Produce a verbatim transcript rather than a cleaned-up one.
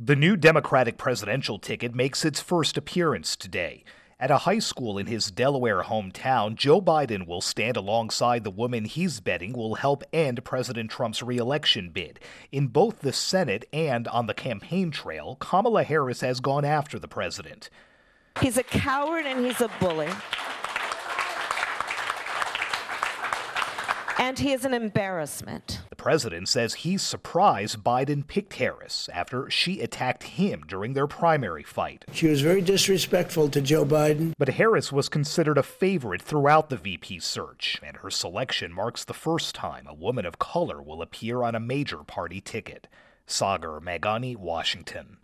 The new Democratic presidential ticket makes its first appearance today. At a high school in his Delaware hometown, Joe Biden will stand alongside the woman he's betting will help end President Trump's re-election bid. In both the Senate and on the campaign trail, Kamala Harris has gone after the president. He's a coward and he's a bully. And he is an embarrassment. The president says he's surprised Biden picked Harris after she attacked him during their primary fight. She was very disrespectful to Joe Biden. But Harris was considered a favorite throughout the V P search, and her selection marks the first time a woman of color will appear on a major party ticket. Sagar Meghani, Washington.